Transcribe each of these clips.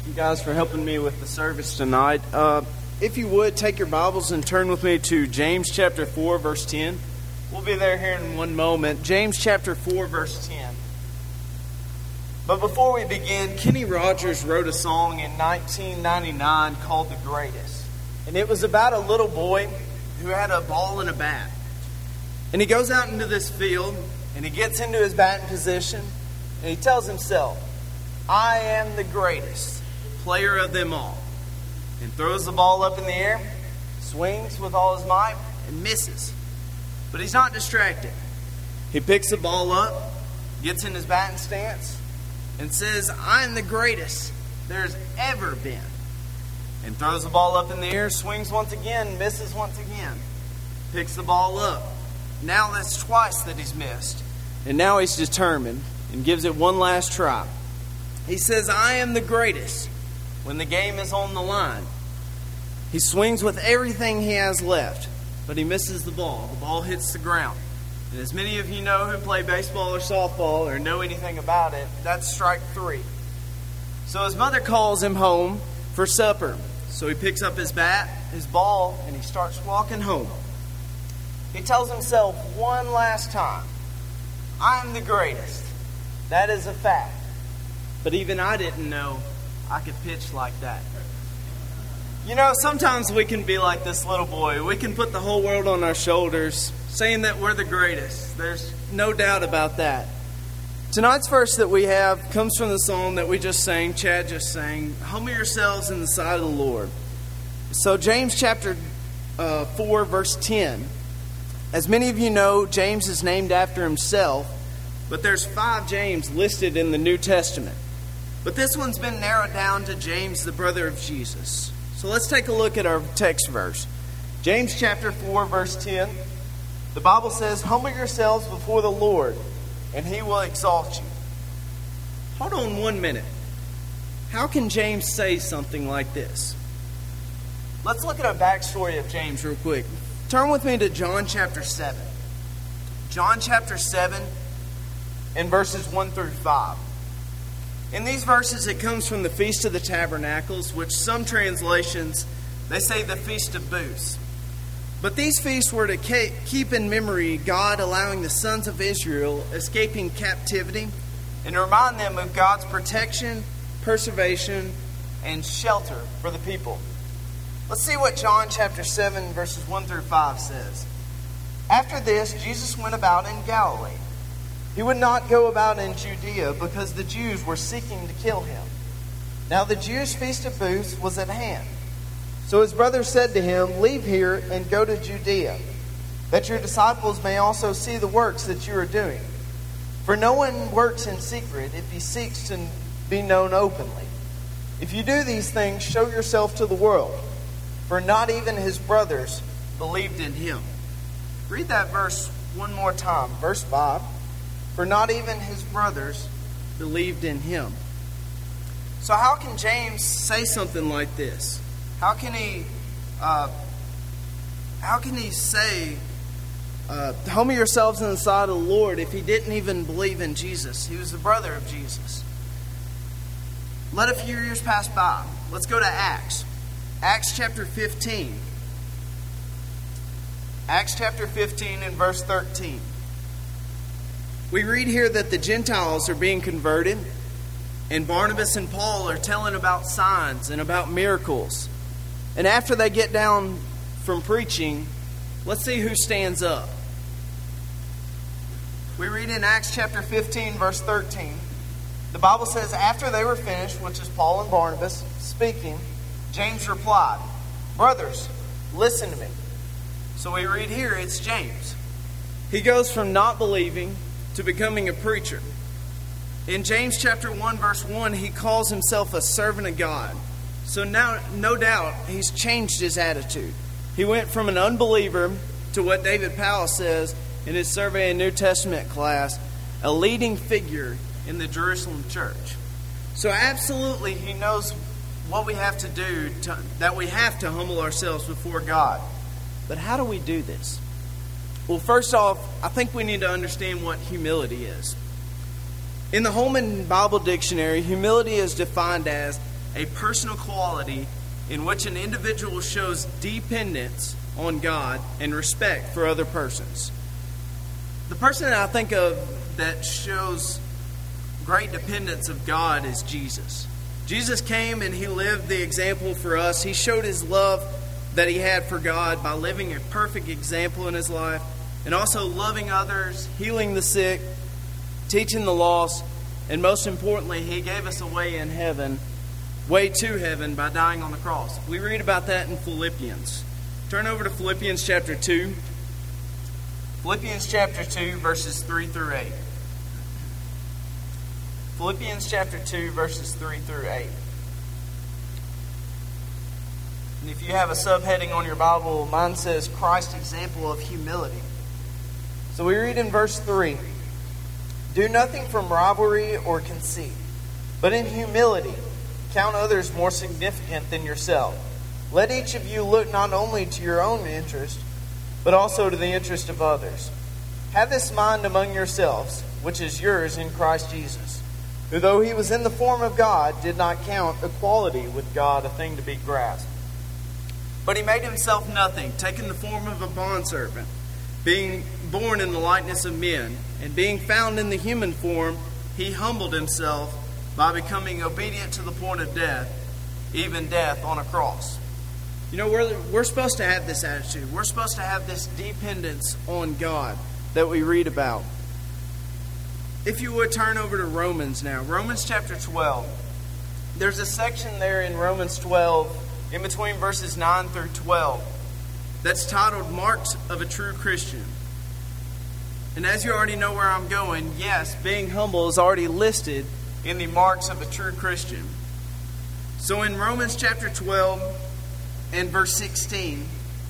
Thank you guys for helping me with the service tonight. If you would, take your Bibles and turn with me to James chapter 4, verse 10. We'll be there here in one moment. James chapter 4, verse 10. But before we begin, Kenny Rogers wrote a song in 1999 called The Greatest. And it was about a little boy who had a ball and a bat. And he goes out into this field, and he gets into his batting position, and he tells himself, I am the greatest player of them all. And throws the ball up in the air, swings with all his might, and misses. But he's not distracted. He picks the ball up, gets in his batting stance, and says, I am the greatest there's ever been. And throws the ball up in the air, swings once again, misses once again. Picks the ball up. Now that's twice that he's missed. And now he's determined and gives it one last try. He says, I am the greatest when the game is on the line. He swings with everything he has left, but he misses the ball. The ball hits the ground. And as many of you know who play baseball or softball or know anything about it, that's strike three. So his mother calls him home for supper. So he picks up his bat, his ball, and he starts walking home. He tells himself one last time, I'm the greatest. That is a fact. But even I didn't know I could pitch like that. You know, sometimes we can be like this little boy. We can put the whole world on our shoulders, saying that we're the greatest. There's no doubt about that. Tonight's verse that we have comes from the song that we just sang, Chad just sang, Humble yourselves in the sight of the Lord. So James chapter 4, verse 10. As many of you know, James is named after himself, but there's 5 James listed in the New Testament. But this one's been narrowed down to James, the brother of Jesus. So let's take a look at our text verse. James chapter 4, verse 10. The Bible says, Humble yourselves before the Lord, and He will exalt you. Hold on 1 minute. How can James say something like this? Let's look at a backstory of James real quick. Turn with me to John chapter 7. John chapter 7 and verses 1 through 5. In these verses, it comes from the Feast of the Tabernacles, which some translations, they say the Feast of Booths. But these feasts were to keep in memory God allowing the sons of Israel escaping captivity and to remind them of God's protection, preservation, and shelter for the people. Let's see what John chapter 7, verses 1 through 5 says. After this, Jesus went about in Galilee. He would not go about in Judea because the Jews were seeking to kill him. Now the Jews' Feast of Booths was at hand. So his brothers said to him, Leave here and go to Judea, that your disciples may also see the works that you are doing. For no one works in secret if he seeks to be known openly. If you do these things, show yourself to the world. For not even his brothers believed in him. Read that verse one more time. Verse 5. For not even his brothers believed in him. So how can James say something like this? How can he say, humble yourselves in the sight of the Lord if he didn't even believe in Jesus? He was the brother of Jesus. Let a few years pass by. Let's go to Acts. Acts chapter 15. Acts chapter 15 and verse 13. We read here that the Gentiles are being converted, and Barnabas and Paul are telling about signs and about miracles. And after they get down from preaching, let's see who stands up. We read in Acts chapter 15, verse 13. The Bible says, after they were finished, which is Paul and Barnabas speaking, James replied, Brothers, listen to me. So we read here, it's James. He goes from not believing to becoming a preacher. In James chapter 1, verse 1, he calls himself a servant of God. So now, no doubt, he's changed his attitude. He went from an unbeliever to what David Powell says in his Survey in New Testament class, a leading figure in the Jerusalem church. So absolutely, he knows what we have to do, that we have to humble ourselves before God. But how do we do this? Well, first off, I think we need to understand what humility is. In the Holman Bible Dictionary, humility is defined as a personal quality in which an individual shows dependence on God and respect for other persons. The person that I think of that shows great dependence of God is Jesus. Jesus came and he lived the example for us. He showed his love that he had for God by living a perfect example in his life and also loving others, healing the sick, teaching the lost, and most importantly, he gave us a way in heaven, way to heaven by dying on the cross. We read about that in Philippians. Turn over to Philippians chapter 2. Philippians chapter 2, verses 3 through 8. Philippians chapter 2, verses 3 through 8. And if you have a subheading on your Bible, mine says Christ's example of humility. So we read in verse 3, "Do nothing from rivalry or conceit, but in humility count others more significant than yourself. Let each of you look not only to your own interest, but also to the interest of others. Have this mind among yourselves, which is yours in Christ Jesus, who though he was in the form of God, did not count equality with God a thing to be grasped. But he made himself nothing, taking the form of a bondservant, being born in the likeness of men, and being found in the human form, he humbled himself by becoming obedient to the point of death, even death on a cross." You know, we're supposed to have this attitude. We're supposed to have this dependence on God that we read about. If you would turn over to Romans now. Romans chapter 12. There's a section there in Romans 12, in between verses 9 through 12, that's titled Marks of a True Christian. And as you already know where I'm going, yes, being humble is already listed in the marks of a true Christian. So in Romans chapter 12 and verse 16,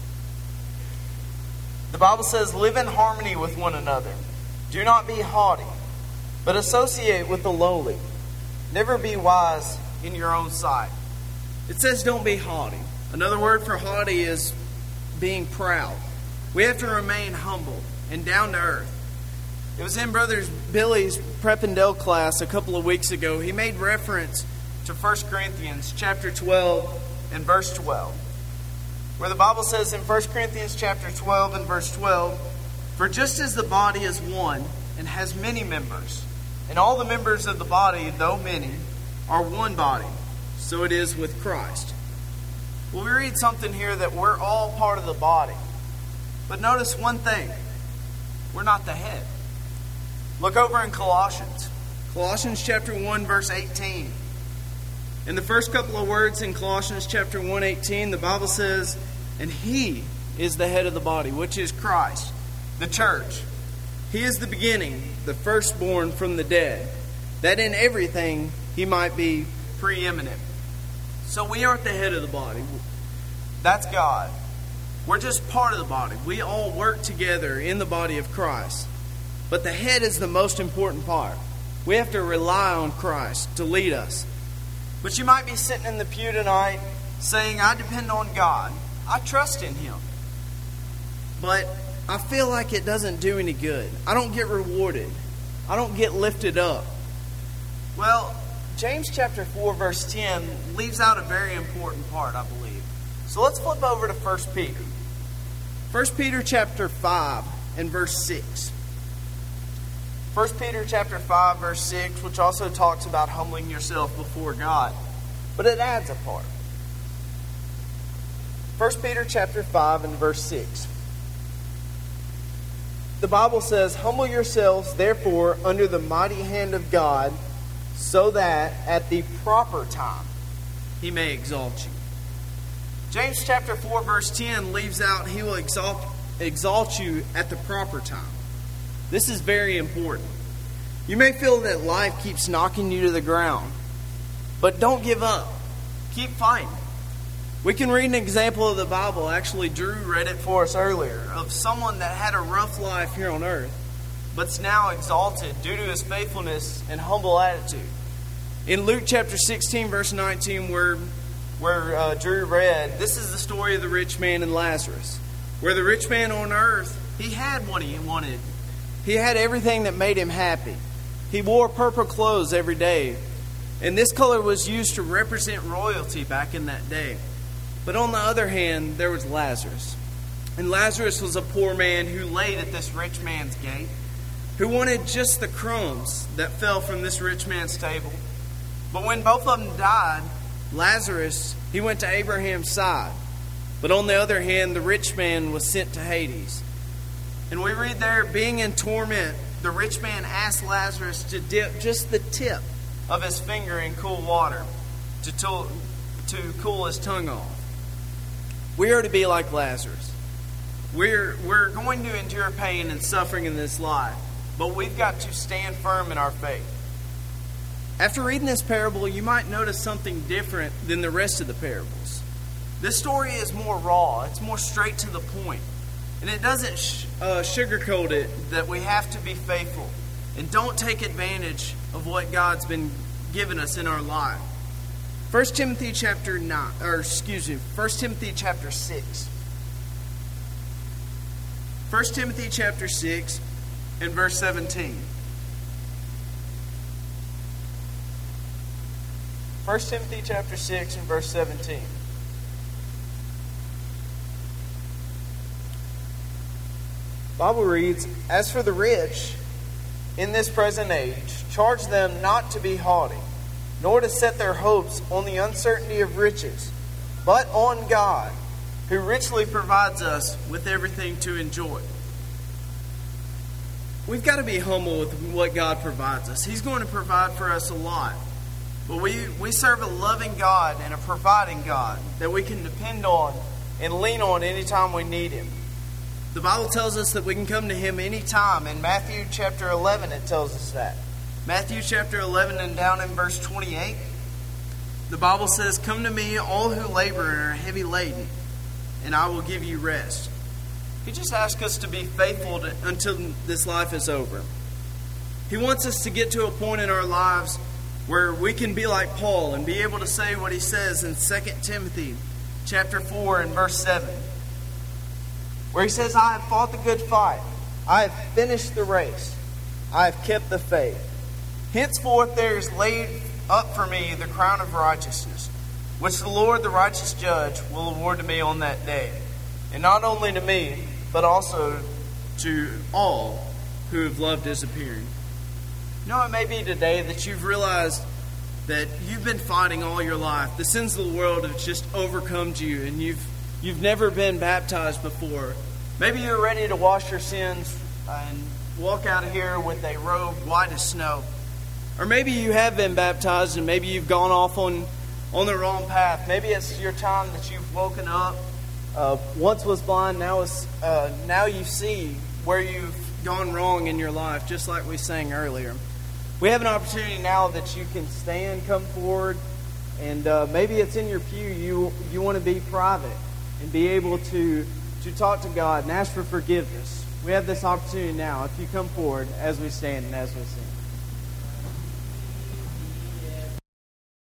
the Bible says, "Live in harmony with one another. Do not be haughty, but associate with the lowly. Never be wise in your own sight." It says don't be haughty. Another word for haughty is being proud. We have to remain humble and down to earth. It was in Brother Billy's Prep and Dell class a couple of weeks ago. He made reference to 1 Corinthians chapter 12 and verse 12, where the Bible says in 1 Corinthians chapter 12 and verse 12, "For just as the body is one and has many members, and all the members of the body, though many, are one body, so it is with Christ." Well, we read something here that we're all part of the body. But notice one thing. We're not the head. Look over in Colossians. Colossians chapter 1, verse 18. In the first couple of words in Colossians chapter 1:18, the Bible says, "And he is the head of the body, which is Christ, the church. He is the beginning, the firstborn from the dead, that in everything he might be preeminent." So we aren't the head of the body. That's God. We're just part of the body. We all work together in the body of Christ. But the head is the most important part. We have to rely on Christ to lead us. But you might be sitting in the pew tonight saying, "I depend on God. I trust in him. But I feel like it doesn't do any good. I don't get rewarded. I don't get lifted up." Well, James chapter 4 verse 10 leaves out a very important part, I believe. So let's flip over to 1 Peter. 1 Peter chapter 5 and verse 6. 1 Peter chapter 5 verse 6, which also talks about humbling yourself before God. But it adds a part. 1 Peter chapter 5 and verse 6. The Bible says, "Humble yourselves, therefore, under the mighty hand of God, so that at the proper time he may exalt you." James chapter 4 verse 10 leaves out, "He will exalt you at the proper time." This is very important. You may feel that life keeps knocking you to the ground, but don't give up. Keep fighting. We can read an example of the Bible. Actually, Drew read it for us earlier, of someone that had a rough life here on earth, but's now exalted due to his faithfulness and humble attitude. In Luke chapter 16 verse 19, where Drew read, this is the story of the rich man and Lazarus, where the rich man on earth, he had what he wanted. He had everything that made him happy. He wore purple clothes every day. And this color was used to represent royalty back in that day. But on the other hand, there was Lazarus. And Lazarus was a poor man who laid at this rich man's gate, who wanted just the crumbs that fell from this rich man's table. But when both of them died, Lazarus, he went to Abraham's side. But on the other hand, the rich man was sent to Hades. And we read there, being in torment, the rich man asked Lazarus to dip just the tip of his finger in cool water to cool his tongue off. We are to be like Lazarus. We're going to endure pain and suffering in this life, but we've got to stand firm in our faith. After reading this parable, you might notice something different than the rest of the parables. This story is more raw. It's more straight to the point. And it doesn't sugarcoat it that we have to be faithful and don't take advantage of what God's been giving us in our life. 1 Timothy chapter 6. 1 Timothy chapter 6 and verse 17. 1 Timothy chapter 6 and verse 17. The Bible reads, "As for the rich in this present age, charge them not to be haughty, nor to set their hopes on the uncertainty of riches, but on God, who richly provides us with everything to enjoy." We've got to be humble with what God provides us. He's going to provide for us a lot. But we serve a loving God and a providing God that we can depend on and lean on anytime we need Him. The Bible tells us that we can come to Him anytime. In Matthew chapter 11, it tells us that. Matthew chapter 11 and down in verse 28, the Bible says, "Come to me, all who labor and are heavy laden, and I will give you rest." He just asks us to be faithful until this life is over. He wants us to get to a point in our lives where we can be like Paul and be able to say what he says in 2 Timothy chapter 4 and verse 7. Where he says, "I have fought the good fight. I have finished the race. I have kept the faith. Henceforth there is laid up for me the crown of righteousness, which the Lord, the righteous judge, will award to me on that day. And not only to me, but also to all who have loved His appearing." You know, it may be today that you've realized that you've been fighting all your life. The sins of the world have just overcome you, and you've never been baptized before. Maybe you're ready to wash your sins and walk out of here with a robe white as snow. Or maybe you have been baptized and maybe you've gone off on the wrong path. Maybe it's your time that you've woken up. Once was blind, now you see where you've gone wrong in your life, just like we sang earlier. We have an opportunity now that you can stand, come forward, and maybe it's in your pew. You want to be private and be able to talk to God and ask for forgiveness. We have this opportunity now if you come forward as we stand and as we sing.